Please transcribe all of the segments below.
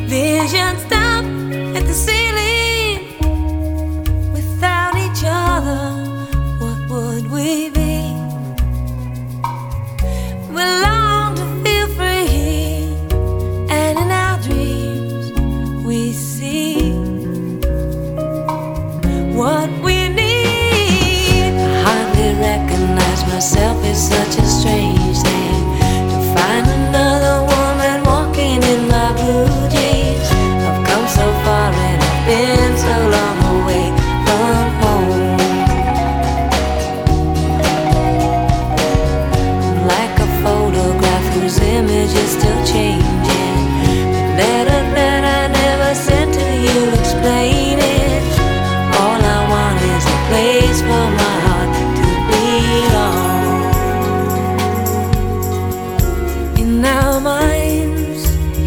Vision stop at the ceiling. Without each other, what would we be? We long to feel free, and in our dreams we see what we need. I hardly recognize myself, it's such a strange thing to find another woman walking in my blue jeans. I've come so far and I've been so long away from home. I'm like a photograph whose image is still changing. The letter that I never sent to you explaining. All I want is a place for my heart to belong. In our minds,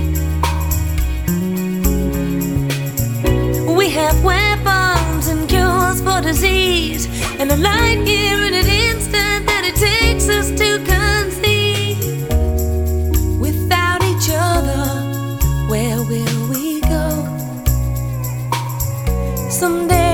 we have weapons and cures for disease, and a light year in an instant that it takes us to conceive. Without each other, where will we go? Someday